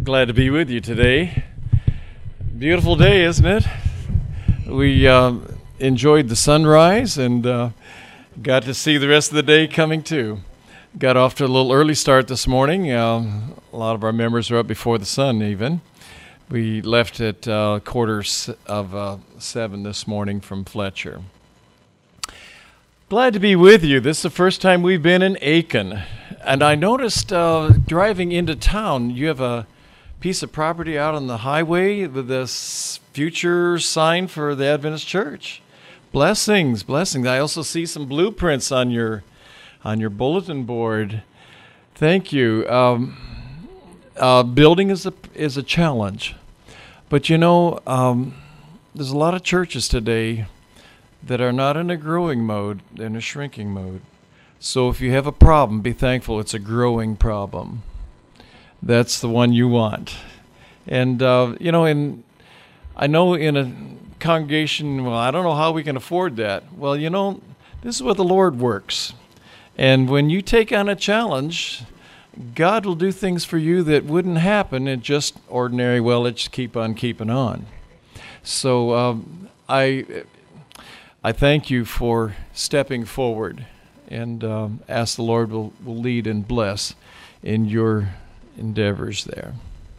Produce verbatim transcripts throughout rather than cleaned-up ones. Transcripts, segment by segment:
Glad to be with you today. Beautiful day, isn't it? We uh, enjoyed the sunrise and uh, got to see the rest of the day coming too. Got off to a little early start this morning. Uh, a lot of our members are up before the sun even. We left at uh, quarters of uh, seven this morning from Fletcher. Glad to be with you. This is the first time we've been in Aiken. And I noticed uh, driving into town, you have a piece of property out on the highway with this future sign for the Adventist Church. Blessings, blessings. I also see some blueprints on your on your bulletin board. Thank you. Um, uh, building is a is a challenge, but you know, um, there's a lot of churches today that are not in a growing mode, they're in a shrinking mode. So if you have a problem, be thankful it's a growing problem. That's the one you want. And, uh, you know, in I know in a congregation, well, I don't know how we can afford that. Well, you know, this is where the Lord works. And when you take on a challenge, God will do things for you that wouldn't happen in just ordinary, well, let's keep on keeping on. So um, I, I thank you for stepping forward and um, ask the Lord will, will lead and bless in your endeavors there.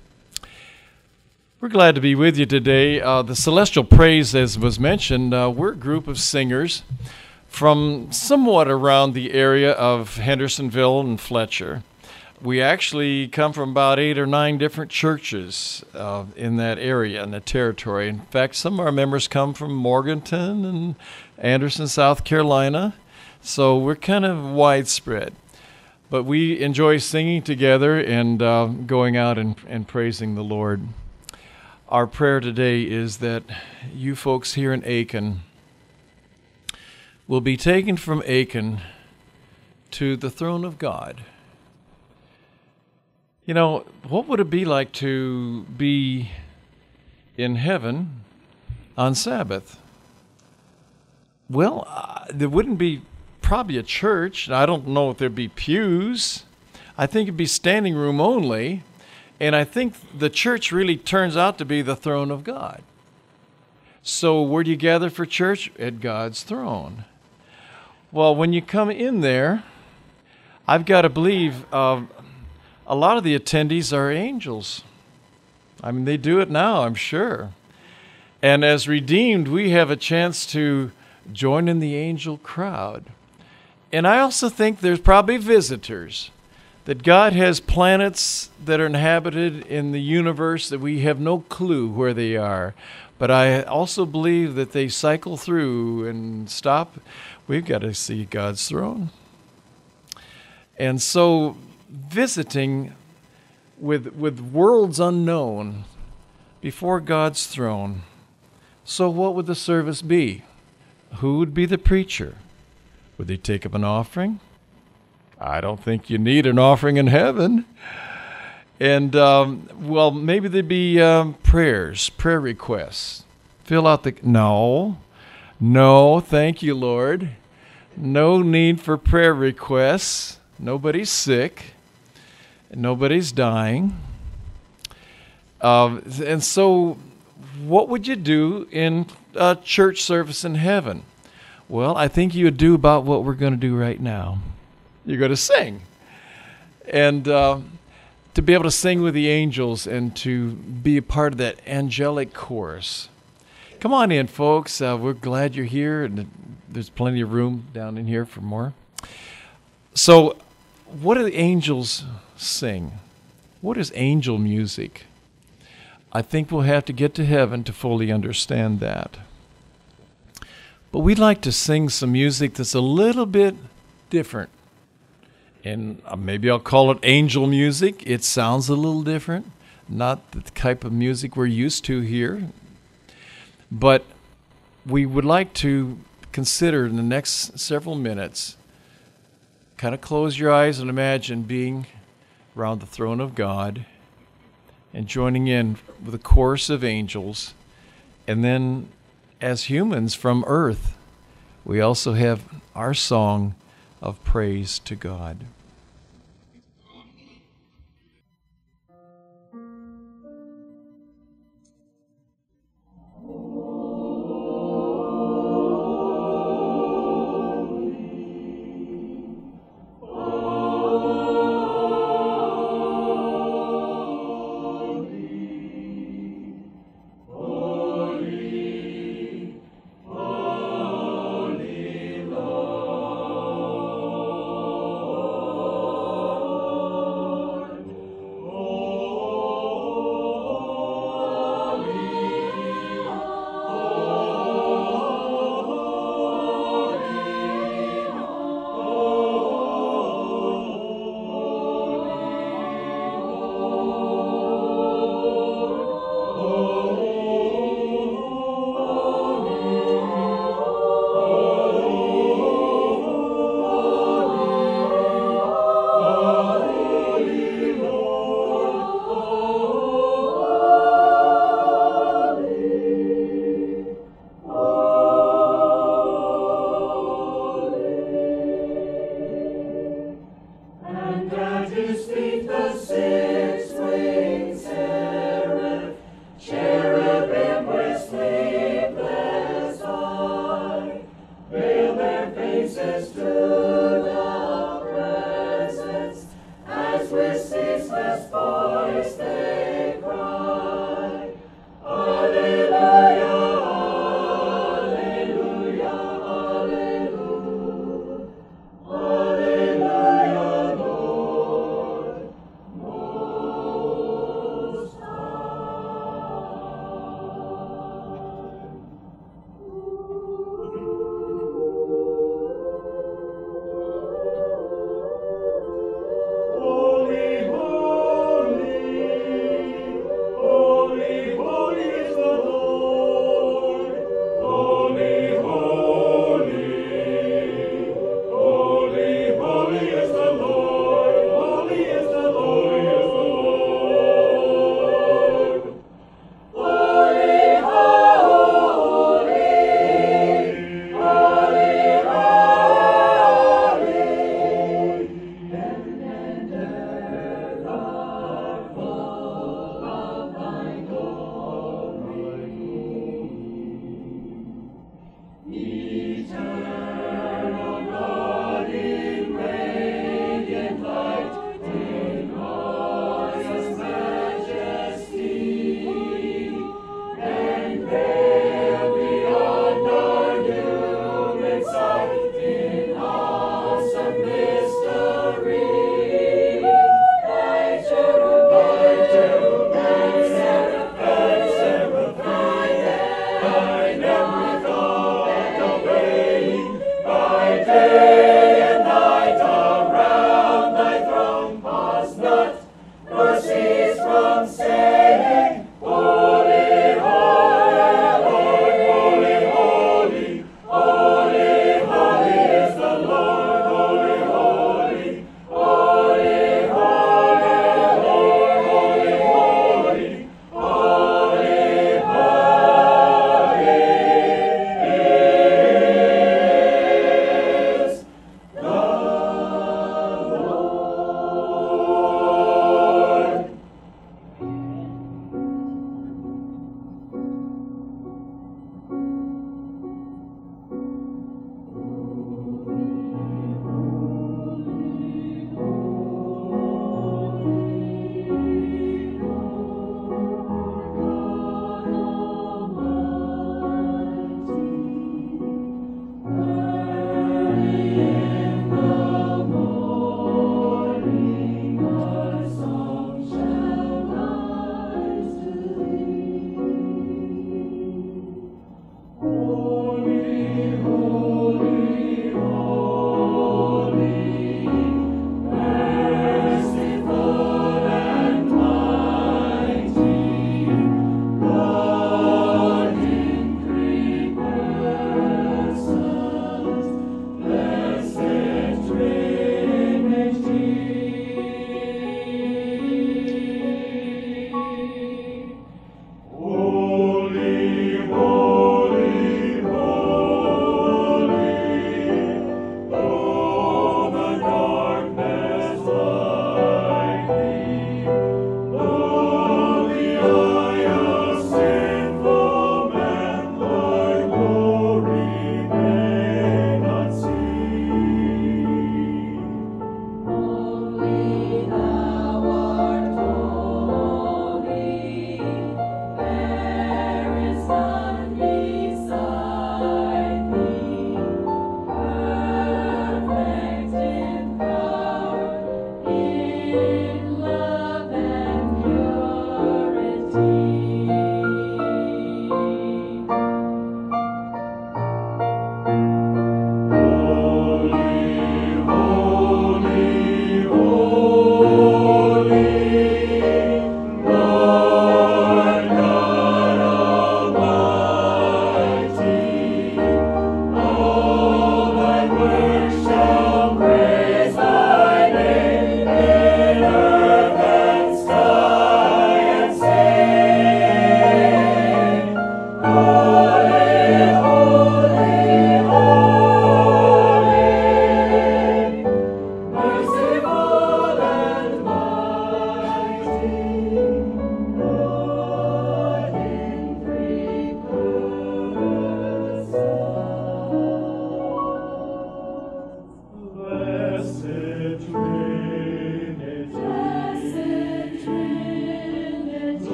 We're glad to be with you today. Uh, the Celestial Praise, as was mentioned, uh, we're a group of singers from somewhat around the area of Hendersonville and Fletcher. We actually come from about eight or nine different churches uh, in that area, in the territory. In fact, some of our members come from Morganton and Anderson, South Carolina. So we're kind of widespread. But we enjoy singing together and uh, going out and, and praising the Lord. Our prayer today is that you folks here in Aiken will be taken from Aiken to the throne of God. You know, what would it be like to be in heaven on Sabbath? Well, uh, there wouldn't be probably a church. I don't know if there'd be pews. I think it'd be standing room only. And I think the church really turns out to be the throne of God. So where do you gather for church? At God's throne. Well, when you come in there, I've got to believe uh, a lot of the attendees are angels. I mean, they do it now, I'm sure. And as redeemed, we have a chance to join in the angel crowd. And I also think there's probably visitors, that God has planets that are inhabited in the universe that we have no clue where they are. But I also believe that they cycle through and stop. We've got to see God's throne. And so visiting with, with worlds unknown before God's throne. So what would the service be? Who would be the preacher? Would they take up an offering? I don't think you need an offering in heaven. And, um, well, maybe there'd be um, prayers, prayer requests. Fill out the... No. No, thank you, Lord. No need for prayer requests. Nobody's sick. Nobody's dying. Uh, and so what would you do in a church service in heaven? Well, I think you would do about what we're going to do right now. You're going to sing. And uh, to be able to sing with the angels and to be a part of that angelic chorus. Come on in, folks. Uh, we're glad you're here, and there's plenty of room down in here for more. So, what do the angels sing? What is angel music? I think we'll have to get to heaven to fully understand that. But we'd like to sing some music that's a little bit different. And maybe I'll call it angel music. It sounds a little different. Not the type of music we're used to here. But we would like to consider in the next several minutes, kind of close your eyes and imagine being around the throne of God and joining in with a chorus of angels. And then as humans from earth, we also have our song of praise to God.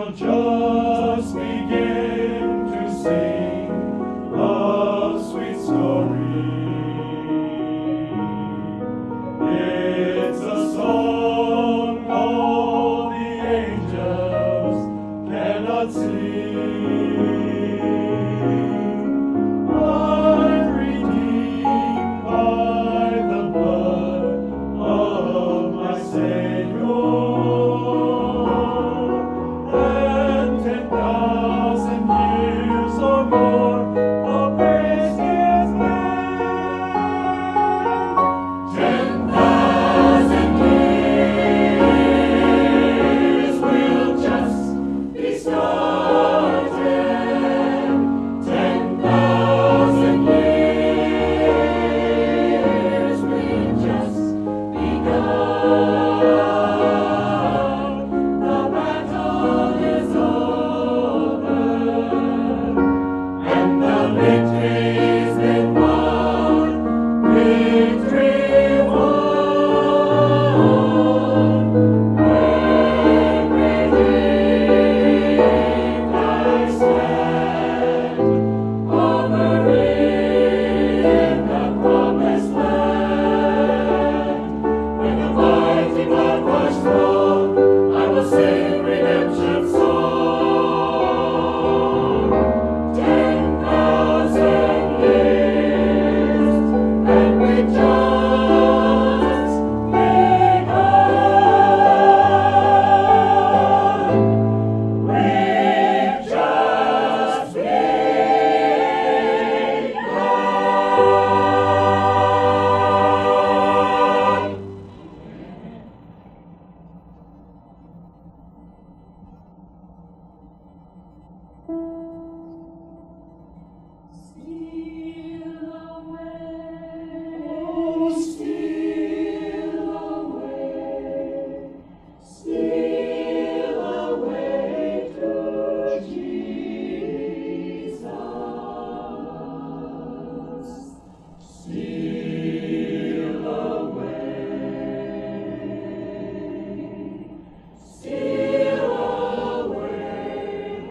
just begin to sing love's sweet story. It's a song all the angels cannot sing. I'm redeemed by the blood of my Savior. And ten thousand years or more of praise His name. Ten thousand years will just be started. Ten thousand years will just begun. The battle is over, and the victory's been won. Victory won. When redeemed I stand over in the promised land. When the mighty blood washed throne, I will sing redemption's song. Ten thousand years, and we've just begun. We've just begun. Steal away, oh, steal away, steal away to Jesus. Steal away, steal away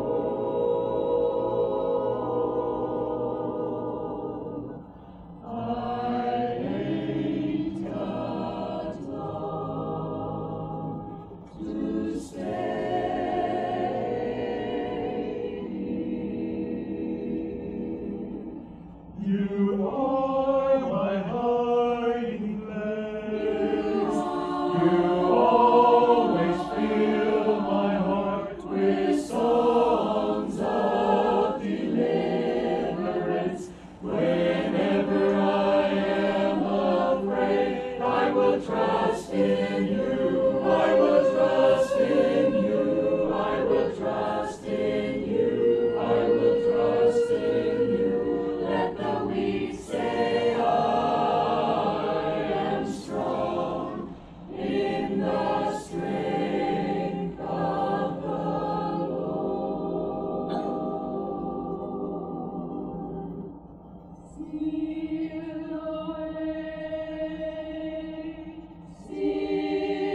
home. I ain't got long to stay. You are my hiding place. You always fill my heart with songs of deliverance. Whenever I am afraid, I will trust in you. I will trust in you. I will trust in you. I will trust in you. Let the weak say, I am strong in the strength of the Lord. Steal away, steal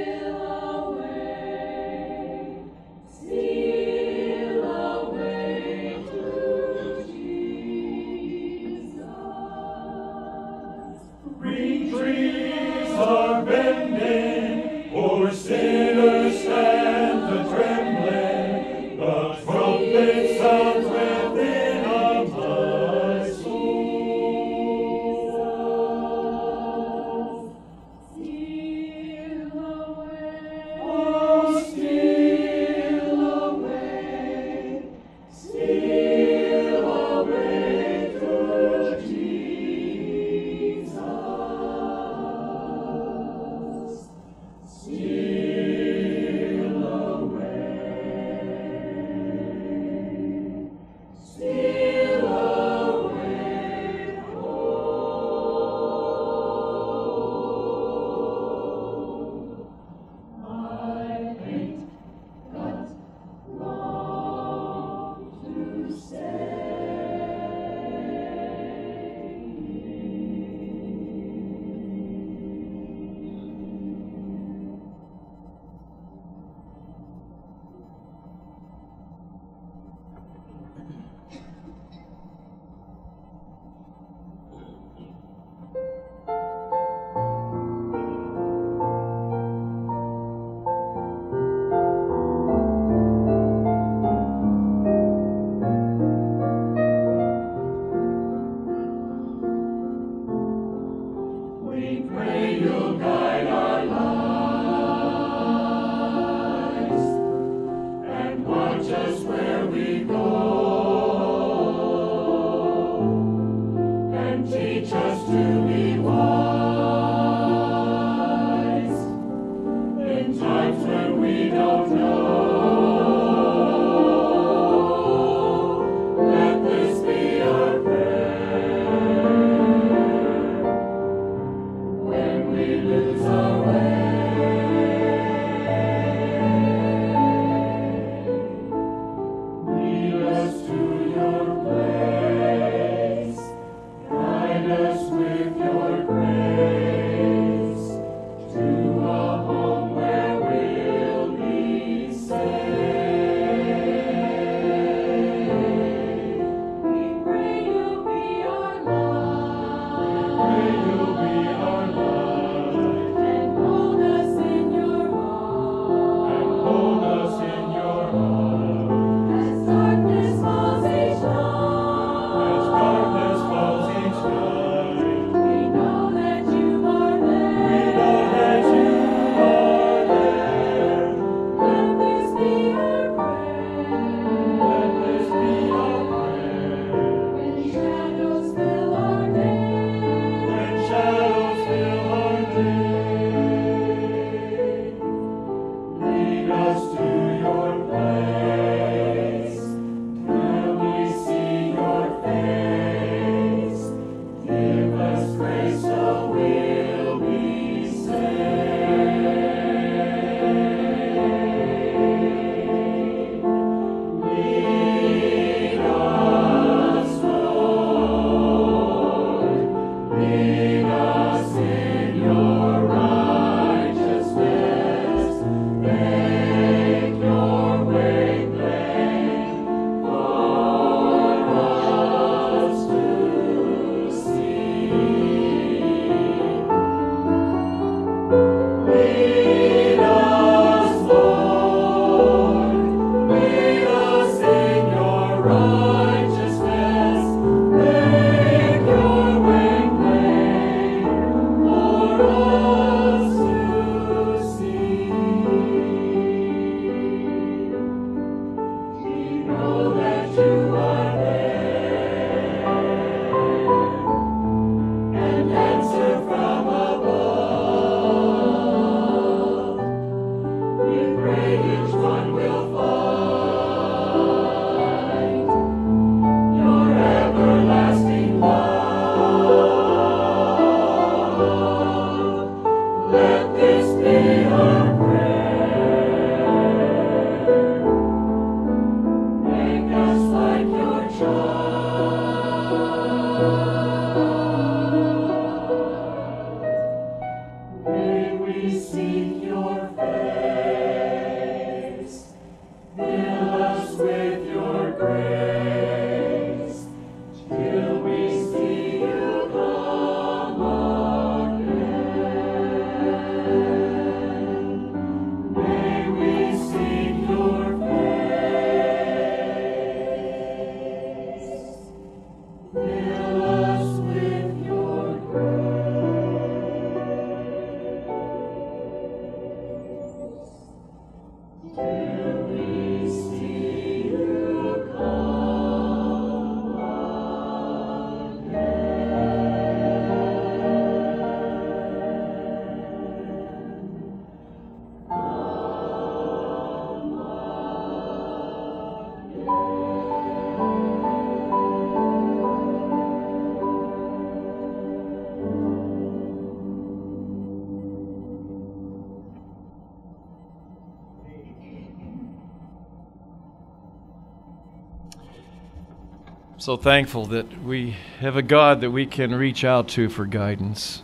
So thankful that we have a God that we can reach out to for guidance.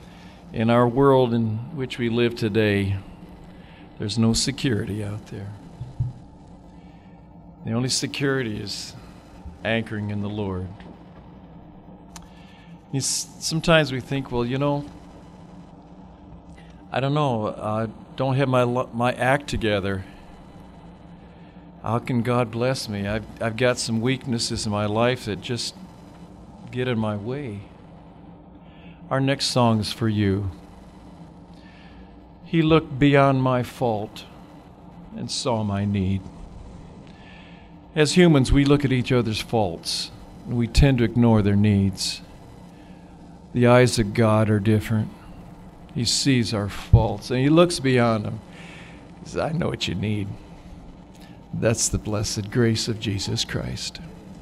In our world in which we live today, there's no security out there. The only security is anchoring in the Lord. Sometimes we think, well, you know, I don't know, I don't have my my act together. How can God bless me? I've, I've got some weaknesses in my life that just get in my way. Our next song is for you. He looked beyond my fault and saw my need. As humans, we look at each other's faults, and we tend to ignore their needs. The eyes of God are different. He sees our faults, and He looks beyond them. He says, I know what you need. That's the blessed grace of Jesus Christ.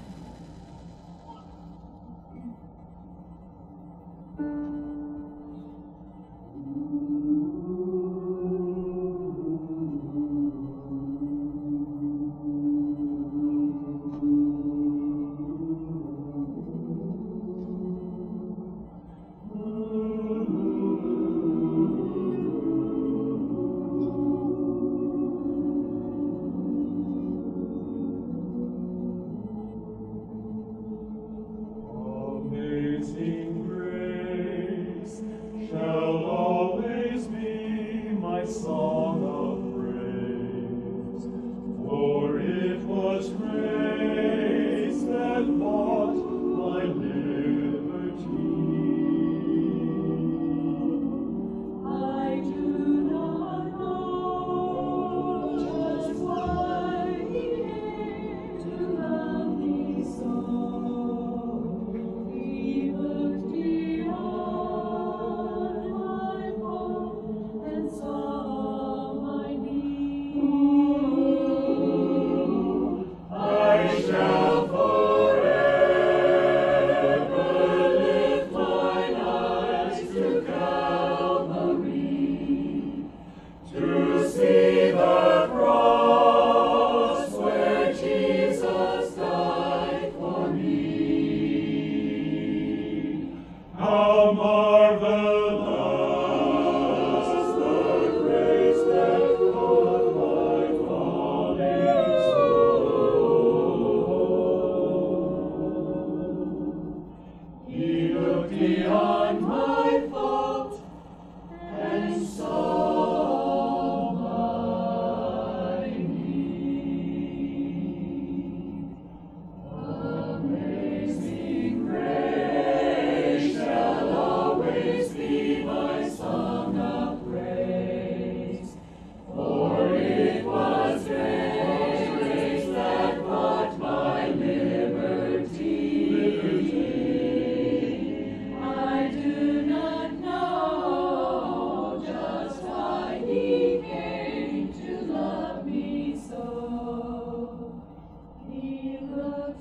Amazing grace shall always be my song of praise, for it was grace that bought my liberty. I do not know just why He came to love me so. He looked beyond my fault and saw my need. I shall forever lift mine eyes to Calvary, to see the cross where Jesus died for me. How marvelous the grace that caught my falling soul. He looked beyond my fault and saw my need. Amazing grace shall always be my song of praise, for it was grace that bought my liberty. I do not know just why He came to love me so. He looked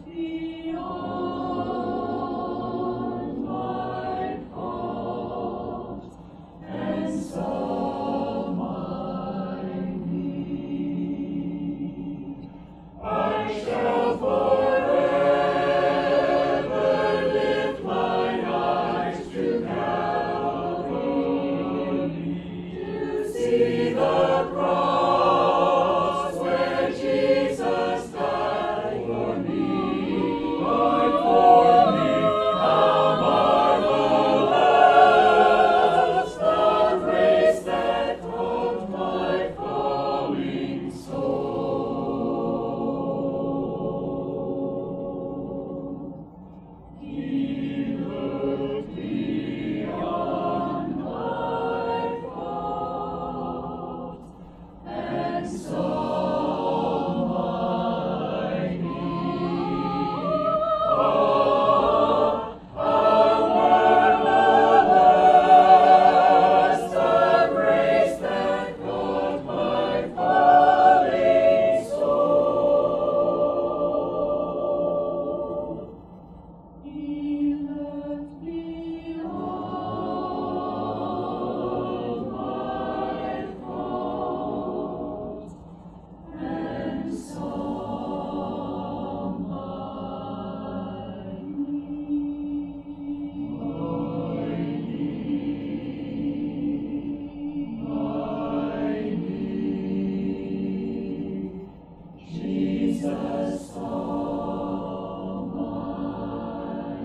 beyond my fault and saw my need. I shall forever lift mine eyes to Calvary, to see the cross where Jesus died for me. Died for me. How marvelous the grace that caught my falling soul. He looked beyond my fault and saw my need. Oh, how marvelous the grace that caught my falling soul. He looked beyond my fault and saw my need. My need, my need. Jesus saw my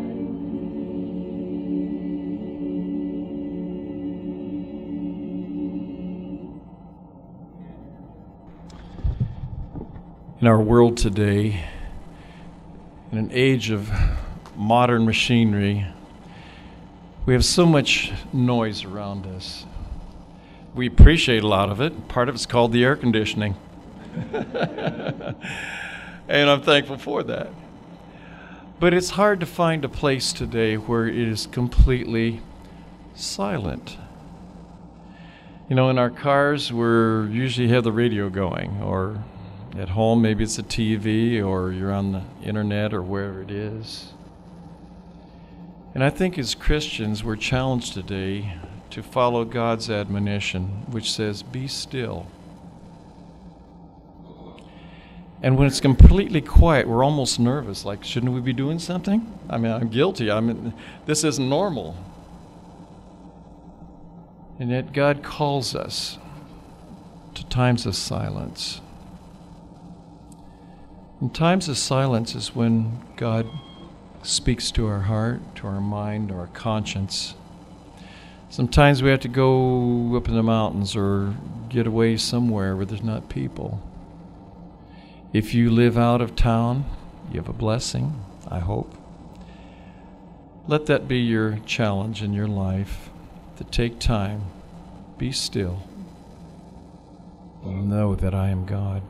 In our world today, in an age of modern machinery, we have so much noise around us. We appreciate a lot of it. Part of it's called the air conditioning. And I'm thankful for that. But it's hard to find a place today where it is completely silent. You know, in our cars, we're usually have the radio going, or at home, maybe it's a T V, or you're on the internet, or wherever it is. And I think as Christians, we're challenged today to follow God's admonition, which says, be still. And when it's completely quiet, we're almost nervous, like, shouldn't we be doing something? I mean, I'm guilty. I mean, this isn't normal. And yet God calls us to times of silence. And times of silence is when God speaks to our heart, to our mind, our conscience. Sometimes we have to go up in the mountains or get away somewhere where there's not people. If you live out of town, you have a blessing, I hope. Let that be your challenge in your life, to take time, be still, and know that I am God.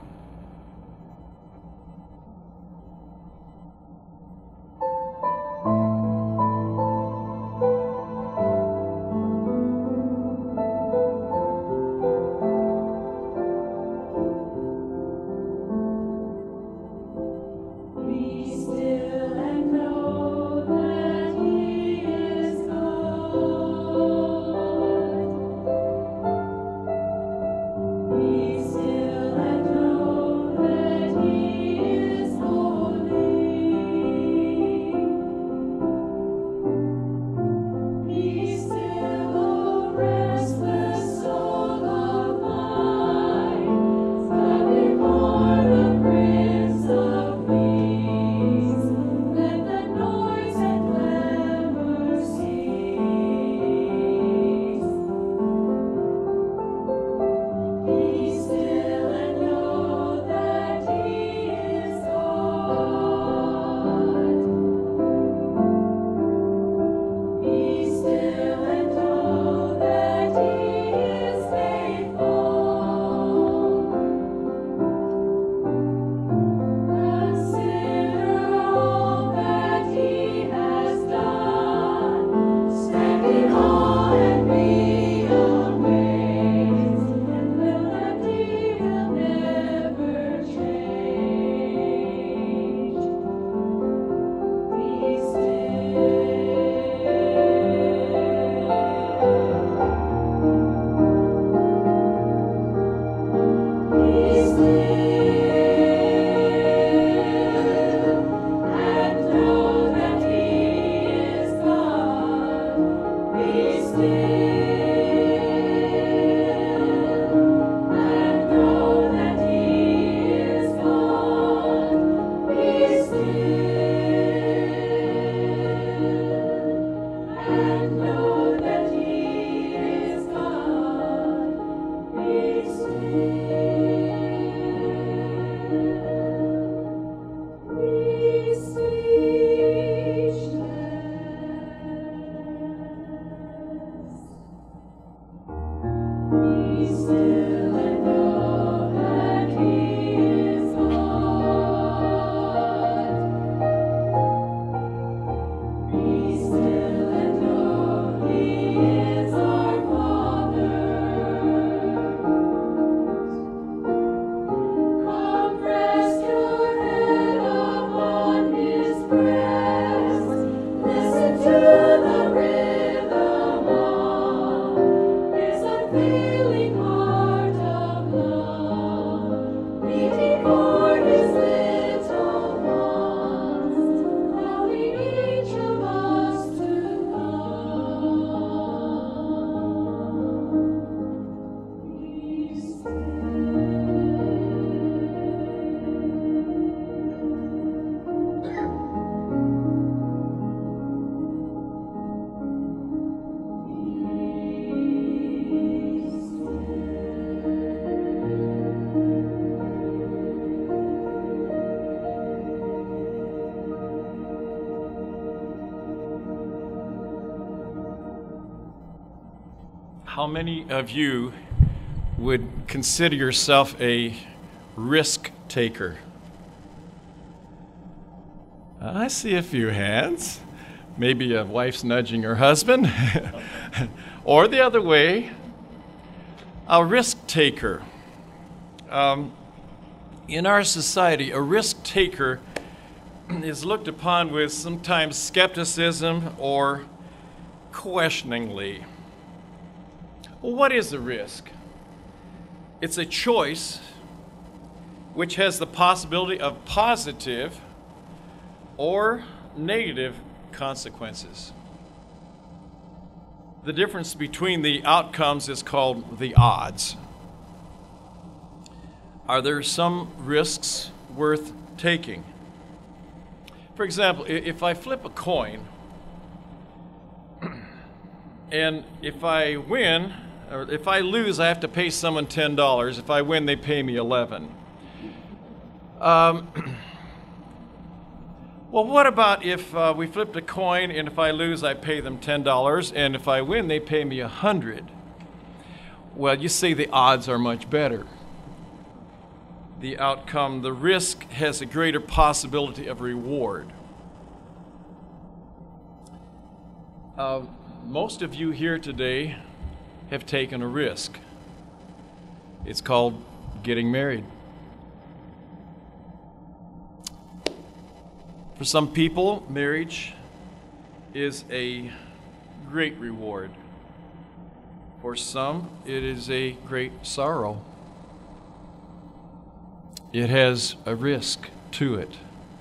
How many of you would consider yourself a risk taker? I see a few hands. Maybe a wife's nudging her husband, or the other way. A risk taker. Um, in our society, a risk taker is looked upon with sometimes skepticism or questioningly. Well, what is a risk? It's a choice which has the possibility of positive or negative consequences. The difference between the outcomes is called the odds. Are there some risks worth taking? For example, if I flip a coin, and if I win, or if I lose, I have to pay someone ten dollars. If I win, they pay me eleven dollars. Um, well, what about if uh, we flipped a coin, and if I lose, I pay them ten dollars, and if I win, they pay me one hundred dollars? Well, you see the odds are much better. The outcome, the risk has a greater possibility of reward. Uh, most of you here today have taken a risk. It's called getting married. For some people, marriage is a great reward. For some, it is a great sorrow. It has a risk to it.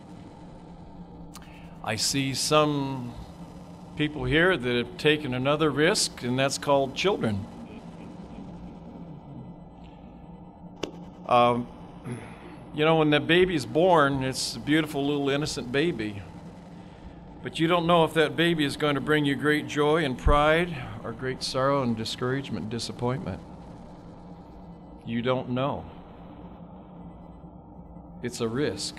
I see some people here that have taken another risk, and that's called children. Um, you know, when that baby is born, it's a beautiful little innocent baby. But you don't know if that baby is going to bring you great joy and pride or great sorrow and discouragement and disappointment. You don't know. It's a risk.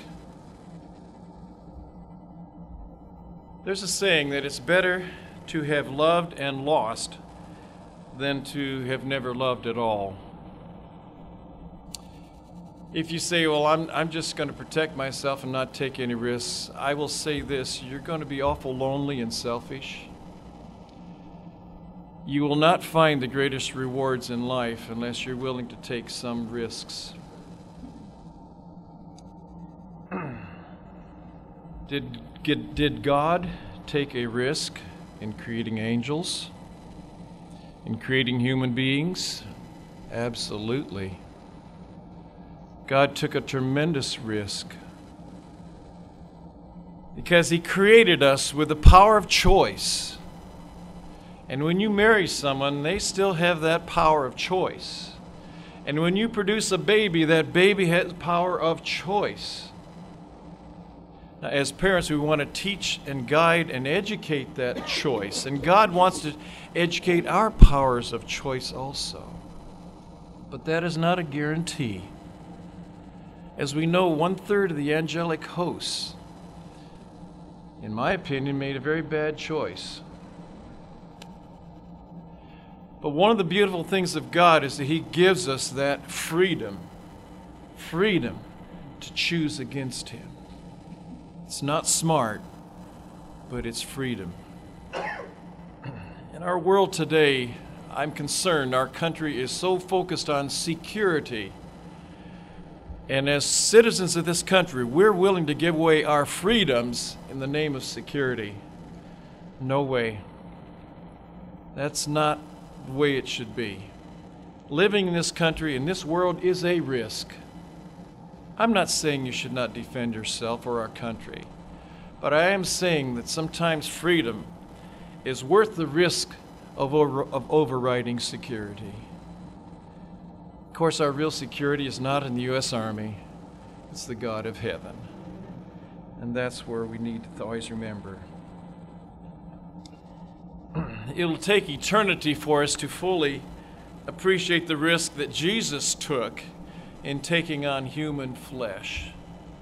There's a saying that it's better to have loved and lost than to have never loved at all. If you say, well, I'm, I'm just going to protect myself and not take any risks, I will say this: you're going to be awful lonely and selfish. You will not find the greatest rewards in life unless you're willing to take some risks. Did, did God take a risk in creating angels, in creating human beings? Absolutely. God took a tremendous risk because He created us with the power of choice. And when you marry someone, they still have that power of choice. And when you produce a baby, that baby has power of choice. Now, as parents, we want to teach and guide and educate that choice. And God wants to educate our powers of choice also. But that is not a guarantee. As we know, one-third of the angelic hosts, in my opinion, made a very bad choice. But one of the beautiful things of God is that He gives us that freedom, freedom to choose against Him. It's not smart, but it's freedom. In our world today, I'm concerned our country is so focused on security. And as citizens of this country, we're willing to give away our freedoms in the name of security. No way. That's not the way it should be. Living in this country, in this world, is a risk. I'm not saying you should not defend yourself or our country, but I am saying that sometimes freedom is worth the risk of, over, of overriding security. Of course, our real security is not in the U S Army. It's the God of heaven. And that's where we need to always remember. It'll take eternity for us to fully appreciate the risk that Jesus took in taking on human flesh.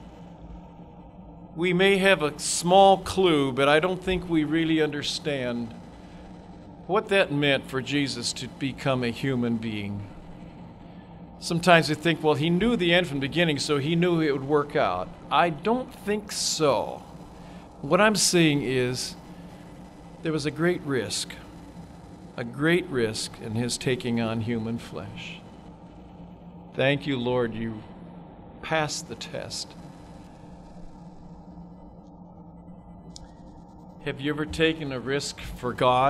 We may have a small clue, but I don't think we really understand what that meant for Jesus to become a human being. Sometimes we think, well, He knew the end from the beginning, so He knew it would work out. I don't think so. What I'm saying is there was a great risk. a great risk in his taking on human flesh. Thank you, Lord, you passed the test. Have you ever taken a risk for God?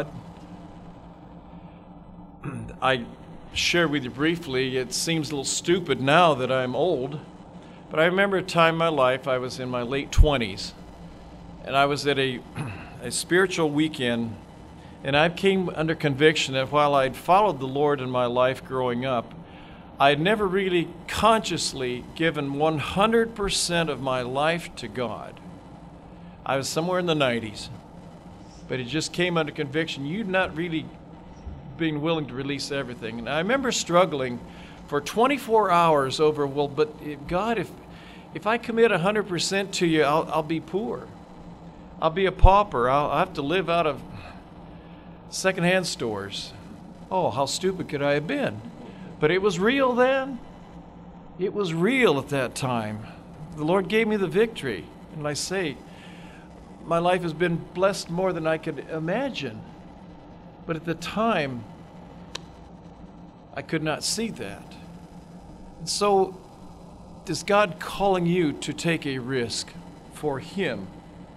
I share with you briefly, it seems a little stupid now that I'm old, but I remember a time in my life, I was in my late twenties, and I was at a, a spiritual weekend, and I came under conviction that while I'd followed the Lord in my life growing up, I'd never really consciously given one hundred percent of my life to God. I was somewhere in the nineties, but it just came under conviction. You've not really being willing to release everything. And I remember struggling for twenty-four hours over, well, but God, if if I commit one hundred percent to you, I'll, I'll be poor. I'll be a pauper. I'll, I'll have to live out of secondhand stores. Oh, how stupid could I have been? But it was real then. It was real at that time. The Lord gave me the victory. And I say, my life has been blessed more than I could imagine. But at the time, I could not see that. And so, is God calling you to take a risk for Him?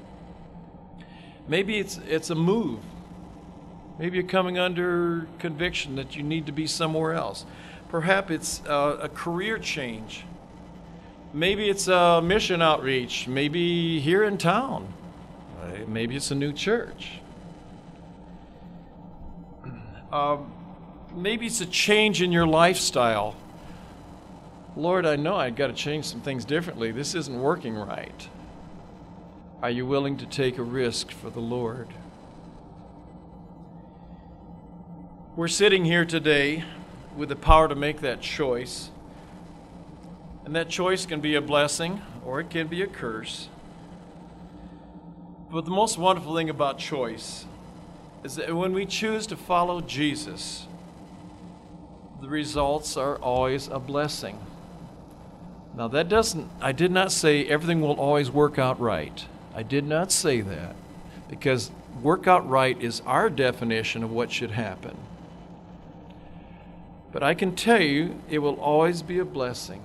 Maybe it's it's a move. Maybe you're coming under conviction that you need to be somewhere else. Perhaps it's uh, a career change. Maybe it's a mission outreach. Maybe here in town. Uh, maybe it's a new church. Um, maybe it's a change in your lifestyle. Lord, I know I've got to change some things differently. This isn't working right. Are you willing to take a risk for the Lord? We're sitting here today with the power to make that choice. And that choice can be a blessing or it can be a curse. But the most wonderful thing about choice is that when we choose to follow Jesus, the results are always a blessing. Now that doesn't, I did not say everything will always work out right. I did not say that, because work out right is our definition of what should happen. But I can tell you, it will always be a blessing.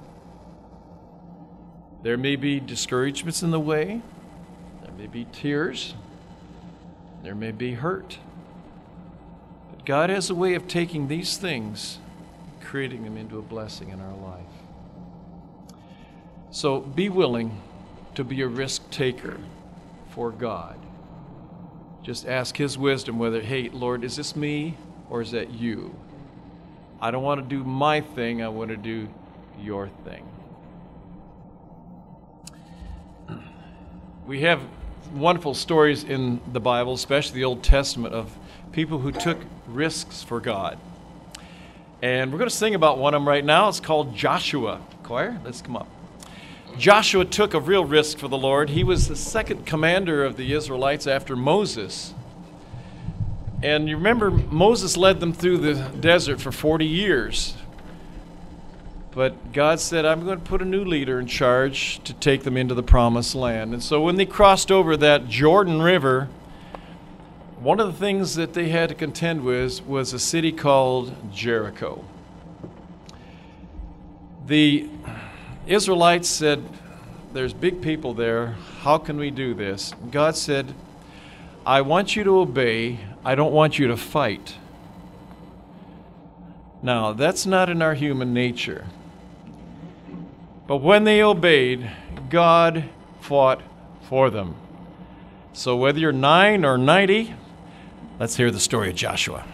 There may be discouragements in the way, there may be tears, there may be hurt. But God has a way of taking these things, creating them into a blessing in our life. So be willing to be a risk taker for God. Just ask His wisdom whether, hey, Lord, is this me or is that you? I don't want to do my thing, I want to do your thing. We have wonderful stories in the Bible, especially the Old Testament, of people who took risks for God. And we're going to sing about one of them right now. It's called Joshua. Choir, let's come up. Joshua took a real risk for the Lord. He was the second commander of the Israelites after Moses. And you remember, Moses led them through the desert for forty years. But God said, I'm going to put a new leader in charge to take them into the promised land. And so when they crossed over that Jordan River, one of the things that they had to contend with was a city called Jericho. The Israelites said, there's big people there. How can we do this? God said, I want you to obey. I don't want you to fight. Now, that's not in our human nature. But when they obeyed, God fought for them. So whether you're nine or ninety, let's hear the story of Joshua.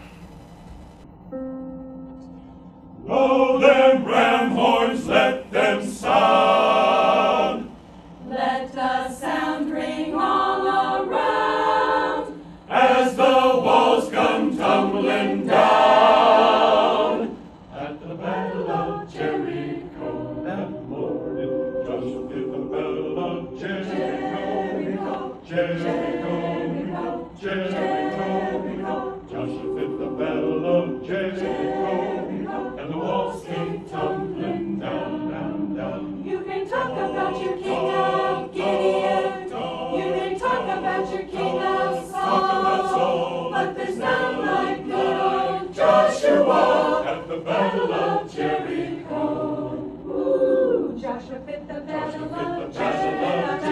Blow them ram horns, let them sound. Let the sound ring all around. As the walls come tumbling down. At the battle of Jericho, that morning, Joshua did the battle of Jericho. Jericho, Jericho, Jericho, Jericho. Joshua did the Joshua fit the battle Joshua fit of the battle of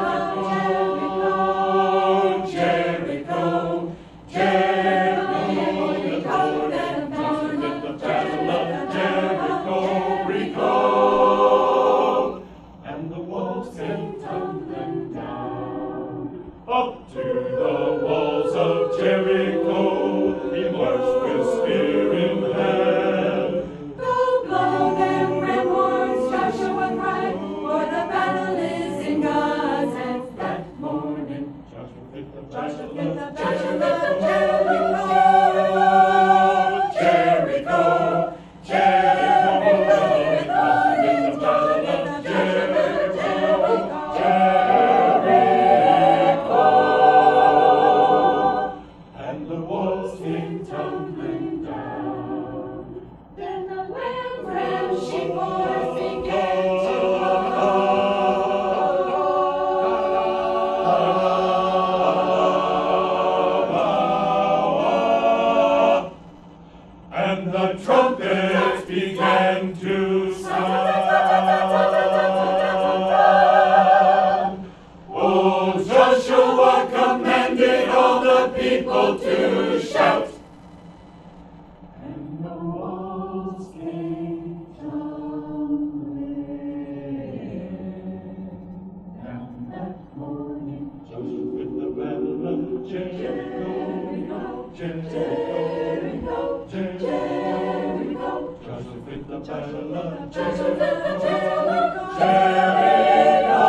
Jericho. Jericho, Jericho, Jericho, and Joshua fit the battle of Jericho, Jericho, and the walls came tumbling down. Up to the walls of Jericho, he marched with spear in hand. Go blow them ram horns, Joshua cried, for the battle is in God's hands. That morning, Joshua fit the Joshua battle fit the of battle of Jericho, Jericho. Jericho, Jericho, Joshua fit the battle of Jericho, Jericho, and the walls came tumbling down. Then the lamb, ram, sheep, horse began to And the trumpets began to sound. Oh, Joshua commanded all the people to shout. And the walls came tumbling down that morning. Joshua with the battle of Jericho, Jericho, Jericho, Jericho. Joshua with the battle of Jericho, Jericho,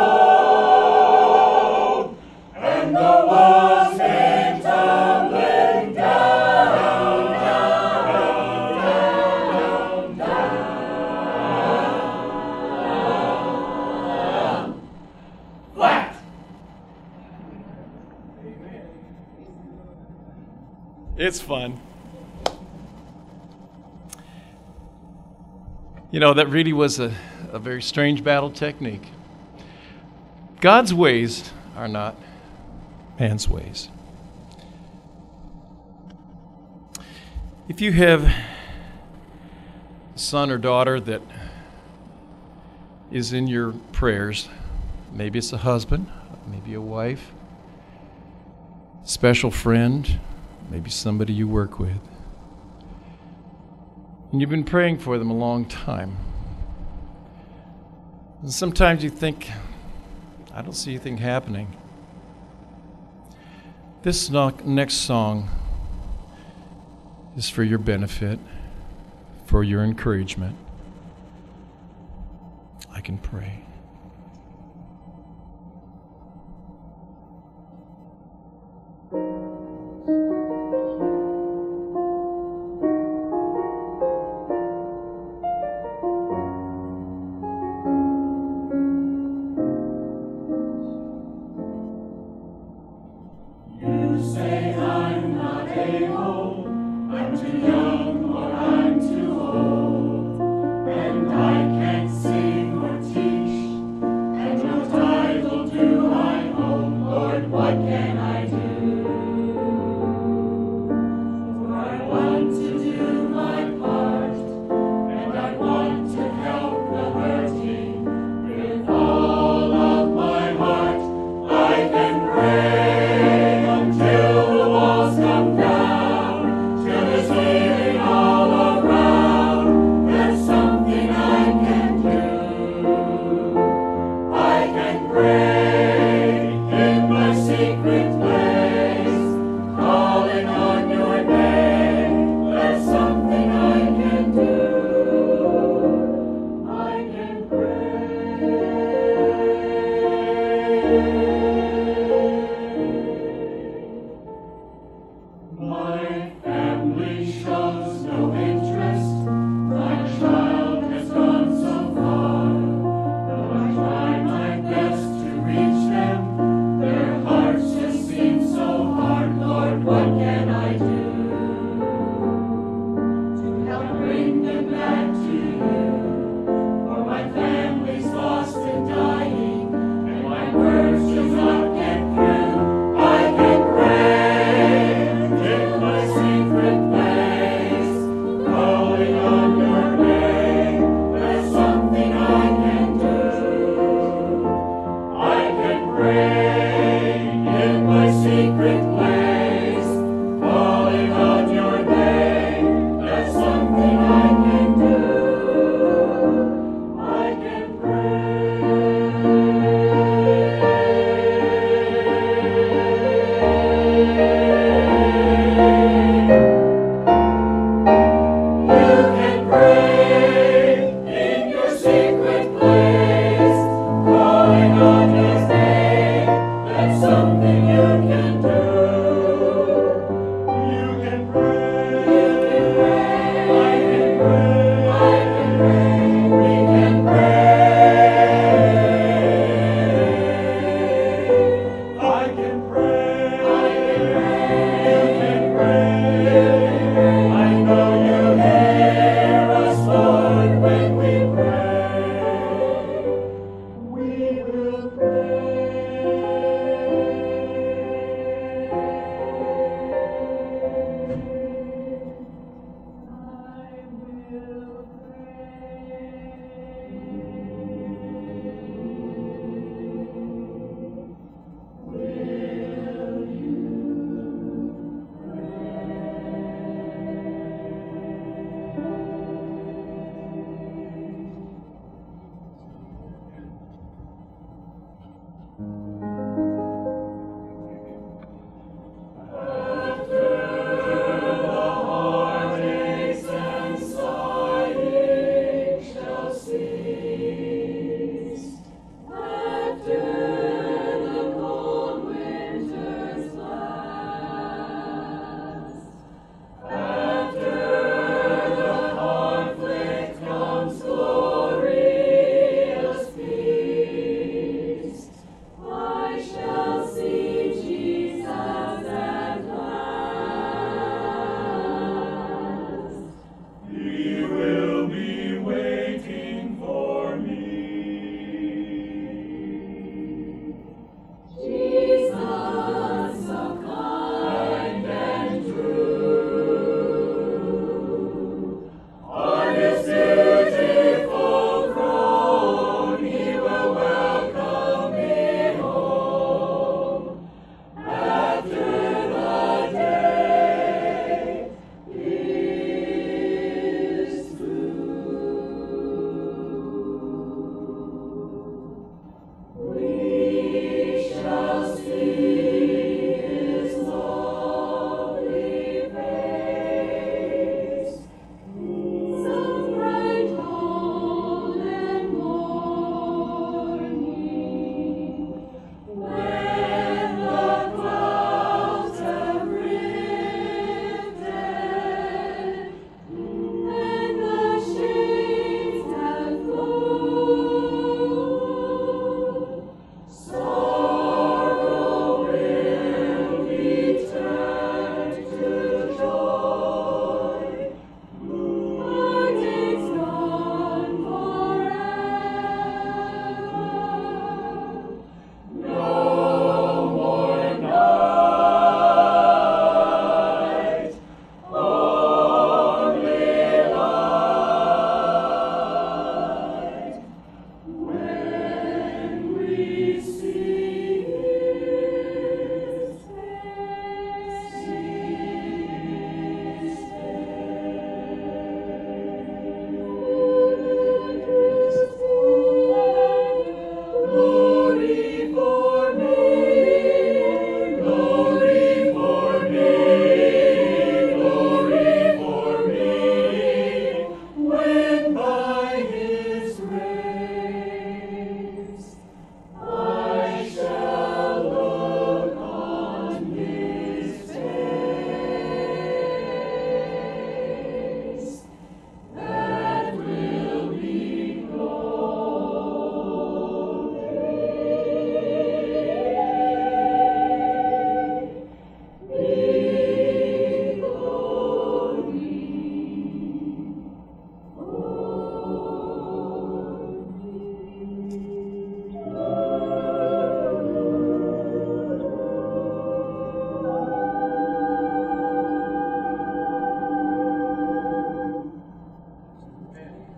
and the walls came tumbling down, down, down, down, flat. It's fun. You know, that really was a, a very strange battle technique. God's ways are not man's ways. If you have a son or daughter that is in your prayers, maybe it's a husband, maybe a wife, special friend, maybe somebody you work with, and you've been praying for them a long time. And sometimes you think, I don't see anything happening. This no- next song is for your benefit, for your encouragement. I can pray. You say I'm not able, I'm too young or I'm too old, and I can't sing or teach, and no title do I own. Lord, what can I do? For I want to do my part, and I want to help the hurting with all of my heart. I can pray until the walls come down, till there's healing all around. That's something I can do.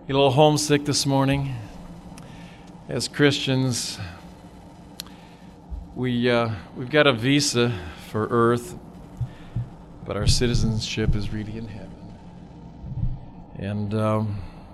You a little homesick this morning? As Christians, we, uh, we've got a visa for earth, but our citizenship is really in heaven. And um,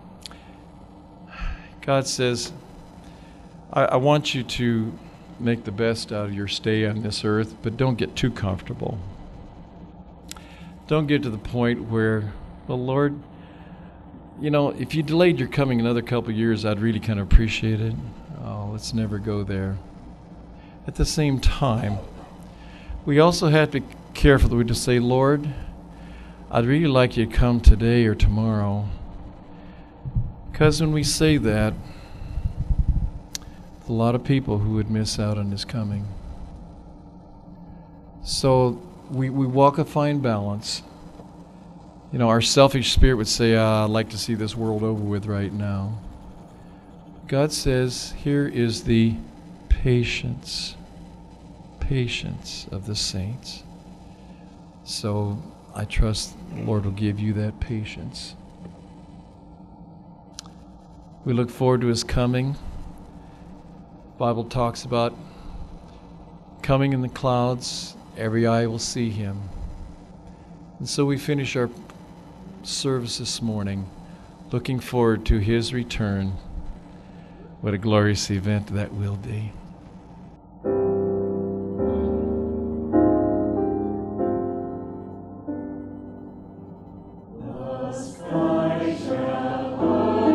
God says, I, I want you to make the best out of your stay on this earth, but don't get too comfortable. Don't get to the point where, well, Lord, you know, if you delayed your coming another couple of years, I'd really kind of appreciate it. Oh, let's never go there. At the same time, we also have to be careful that we just say, Lord, I'd really like you to come today or tomorrow. Because when we say that, there's a lot of people who would miss out on His coming. So we, we walk a fine balance. You know, our selfish spirit would say, ah, I'd like to see this world over with right now. God says, here is the patience, patience of the saints. So I trust the Lord will give you that patience. We look forward to His coming. The Bible talks about coming in the clouds, every eye will see Him. And so we finish our service this morning looking forward to His return. What a glorious event that will be. The sky shall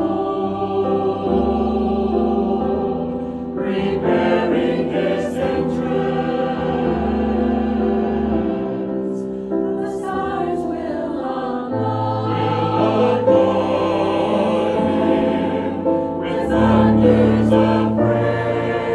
unfold, preparing His entrance. The stars will align With thunders of praise.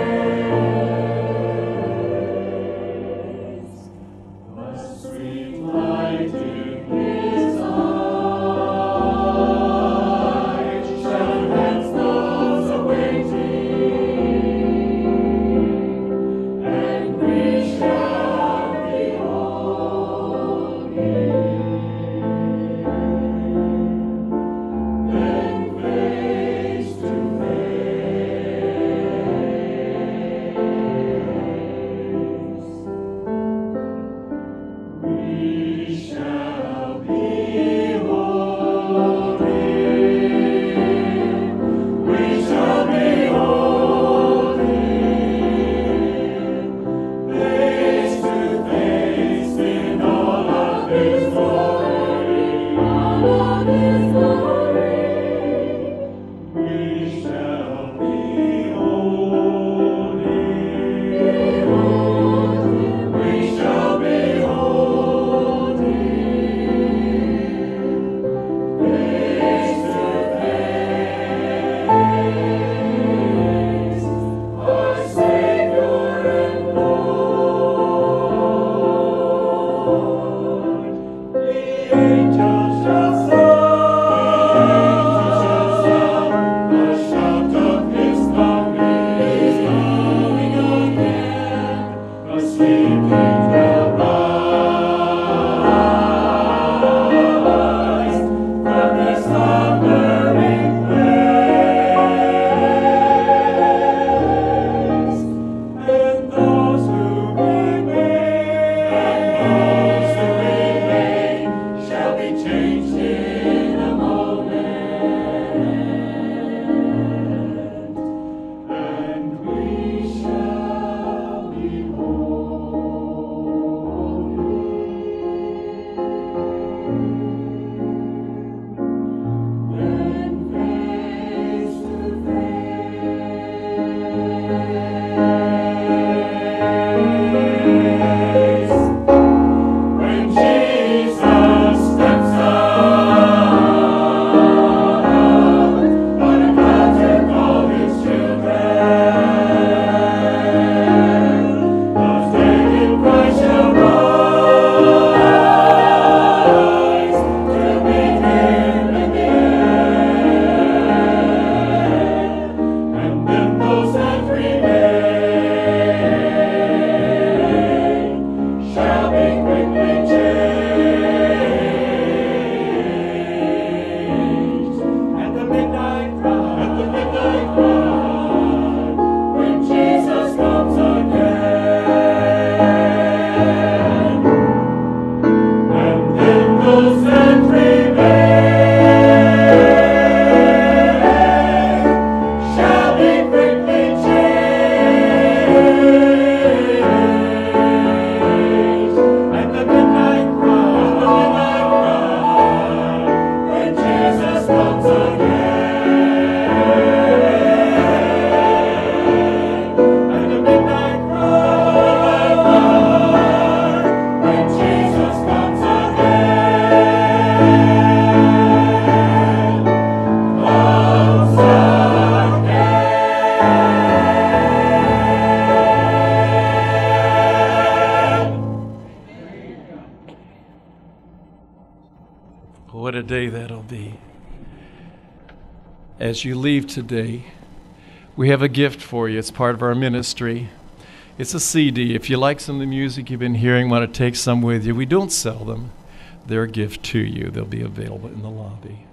as you leave today, we have a gift for you. It's part of our ministry. It's a C D. If you like some of the music you've been hearing, want to take some with you, we don't sell them. They're a gift to you. They'll be available in the lobby.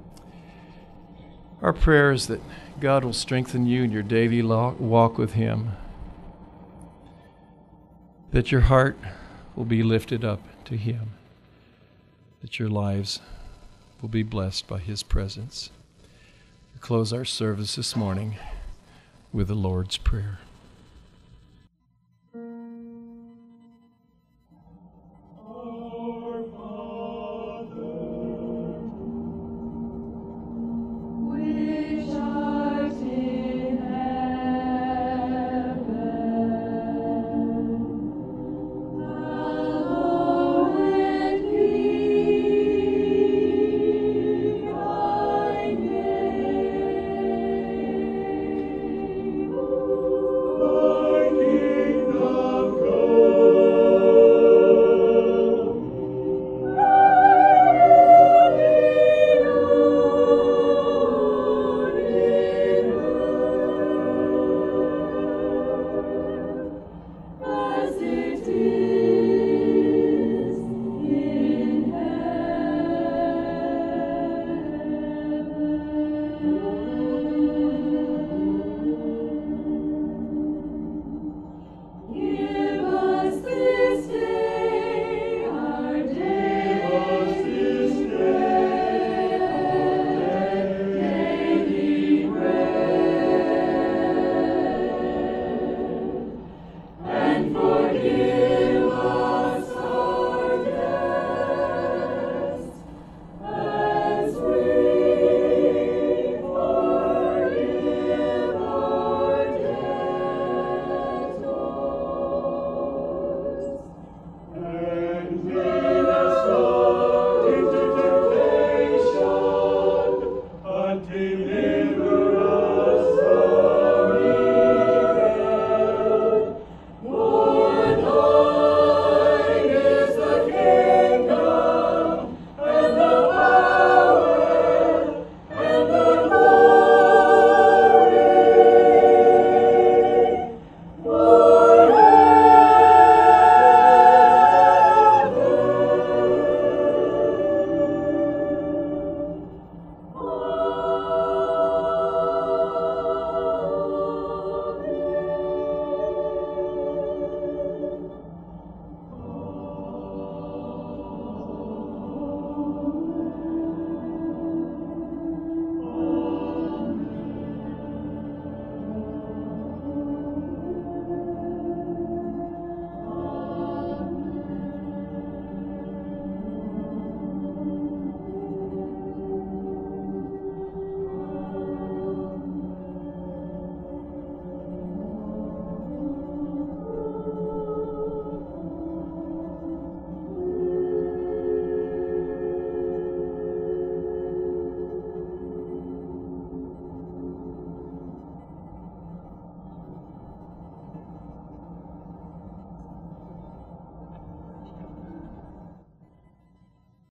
Our prayer is that God will strengthen you in your daily walk with Him, that your heart will be lifted up to Him, that your lives will be blessed by His presence. We close our service this morning with the Lord's Prayer.